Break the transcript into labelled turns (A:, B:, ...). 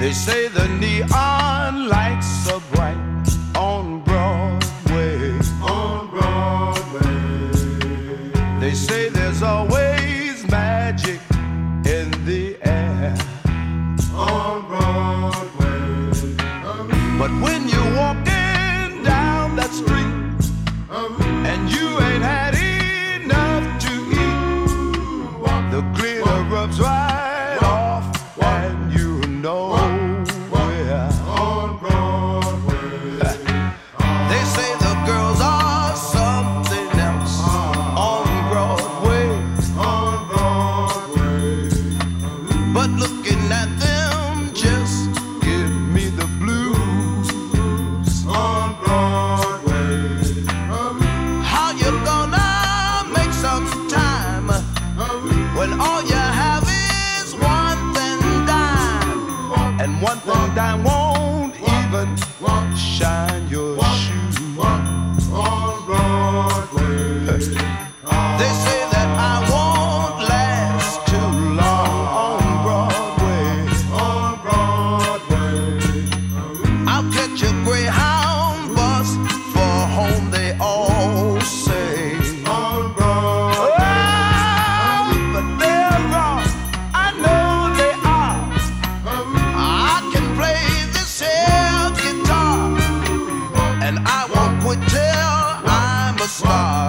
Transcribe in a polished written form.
A: They say the neon lights are bright on Broadway. On Broadway. They say there's always magic in the air. On Broadway. But when you're walking down that street and you ain't had enough to eat, the glitter rubs right off and you know where. On Broadway. They say the girls are something else on Broadway. On Broadway. But looking at them just give me the blues. On Broadway. How you gonna make some time when all you have is one thing dime, and one thing dime won't even shine your shoes. On Broadway. They say that I won't last too long on Broadway. On Broadway. I'll catch a Greyhound bus for home, they all say. On Broadway. Oh, but they're wrong. I know they are. I can play this here guitar, and I won't quit till I'm a star.